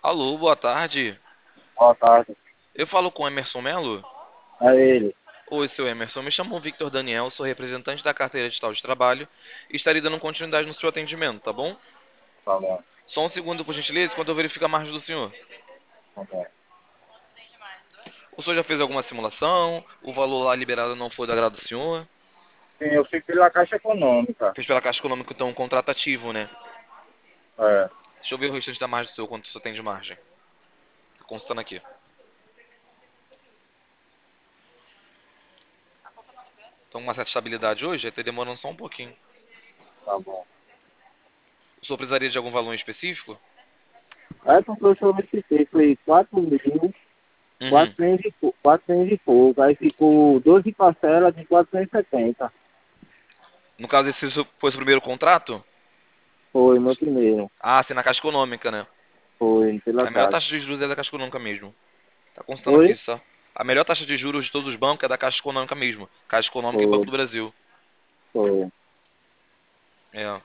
Alô, boa tarde. Boa tarde. Eu falo com Emerson Melo? É ele. Oi, seu Emerson. Me chamo Victor Daniel, sou representante da carteira digital de trabalho e estarei dando continuidade no seu atendimento, tá bom? Tá bom, Só um segundo, por gentileza, enquanto eu verifico a margem do senhor. tá bom. O senhor já fez alguma simulação? O valor lá liberado não foi do agrado do senhor? Sim, eu fico pela Caixa Econômica. Fez pela Caixa Econômica, então, um contrato ativo, né? É. Deixa eu ver o restante da margem do seu, quanto o senhor tem de margem. Tô consultando aqui. Então, uma certa estabilidade hoje, vai ter demorando só um pouquinho. Tá bom. O senhor precisaria de algum valor em específico? Aí porque eu solicitei, foi 4.400 Uhum. e 400 e pouco. Aí ficou 12 parcelas de 470. No caso, esse foi o seu primeiro contrato? Foi meu primeiro. Ah, sim, na Caixa Econômica, né? Foi É pela a melhor Caixa. taxa de juros é da Caixa Econômica mesmo. Tá constando aqui Foi? só. A melhor taxa de juros de todos os bancos é da Caixa Econômica mesmo. Caixa Econômica e Banco Foi, do Brasil. foi. É.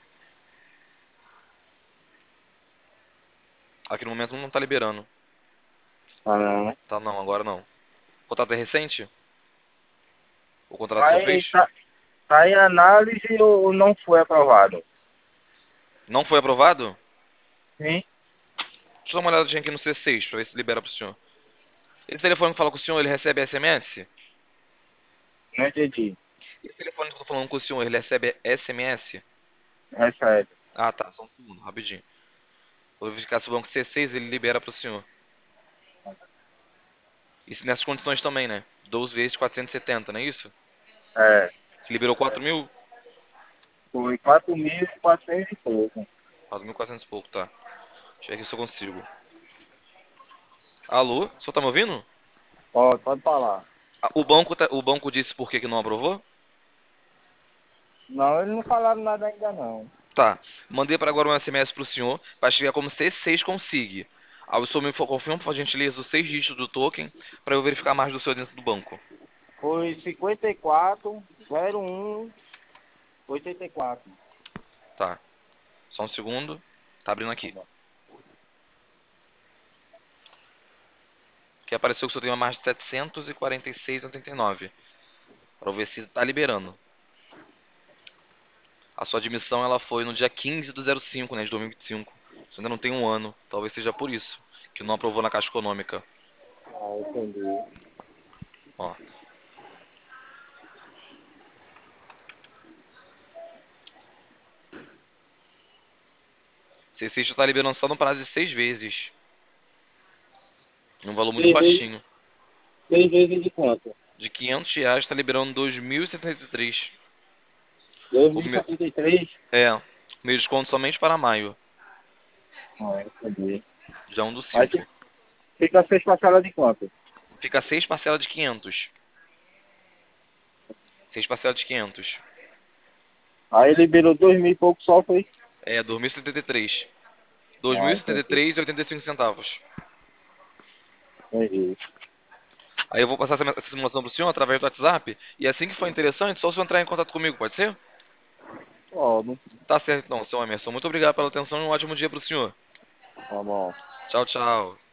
Aqui no momento não tá liberando. Ah, não, né? Tá não, agora não. O contrato é recente? O contrato só Aí fez? tá em análise ou não foi aprovado? Não foi aprovado? Sim, Deixa eu dar uma olhadinha aqui no C6 pra ver se libera pro senhor. Esse telefone que fala com o senhor, ele recebe SMS? não entendi. Esse telefone que eu tô falando com o senhor, ele recebe SMS? Recebe. Ah, tá. Só um segundo, rapidinho. Vou verificar se o banco C6 ele libera pro senhor. Isso nessas condições também, né? 12 vezes 470, não é isso? É. Liberou 4 mil? Foi 4.400 e pouco. 4.400 e pouco, tá. Deixa eu ver aqui se eu consigo. Alô? O senhor tá me ouvindo? Pode falar. Ah, o banco disse por que que não aprovou? Não, eles não falaram nada ainda não. Tá. Mandei para agora um SMS pro senhor. Vai chegar como C6 consigue. Aí o senhor me confirma, por gentileza, os 6 dígitos do token para eu verificar a margem do senhor dentro do banco. Foi 54 01 84. Tá. Só um segundo. Tá abrindo Tá aqui. bom. Que apareceu que o senhor tem uma margem de 746,89. Para eu ver se tá liberando. A sua admissão ela foi no dia 15/05, né, de 2025. Você ainda não tem um ano. Talvez seja por isso que não aprovou na Caixa Econômica. Ah, entendi. Ó. C6 já tá liberando só no prazo de 6 vezes. Um valor muito Seis vezes, baixinho. 6 vezes de quanto? De R$ 500 está liberando 2.073. O meu, 2073? o meu desconto somente para maio. Ah, entendi. Já um dos Aí 5. fica 6 parcelas de quanto? Fica 6 parcelas de 500. 6 parcelas de 500. Aí liberou 2.000 e pouco só, foi? 2.073. Ah, entendi. 2.073,85 centavos. Entendi. Aí eu vou passar essa simulação pro senhor através do WhatsApp. E assim que for interessante, só o senhor entrar em contato comigo, pode ser? Ó, não, Tá certo então, seu Emerson. Muito obrigado pela atenção e um ótimo dia pro senhor. tá bom. Tchau, tchau.